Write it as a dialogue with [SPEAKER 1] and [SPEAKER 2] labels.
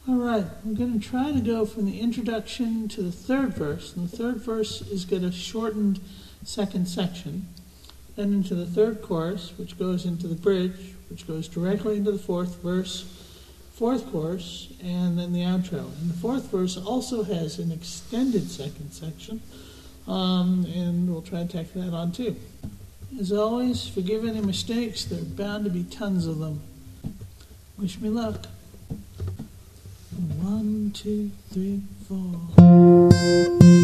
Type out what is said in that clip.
[SPEAKER 1] All right, we're going to try to go from the introduction to the third verse, and the third verse is got a shortened second section, then into the third chorus, which goes into the bridge, which goes directly into the fourth verse, fourth chorus, and then the outro. And the fourth verse also has an extended second section, and we'll try to tack that on too. As always, forgive any mistakes. There are bound to be tons of them. Wish me luck. 1, 2, 3, 4.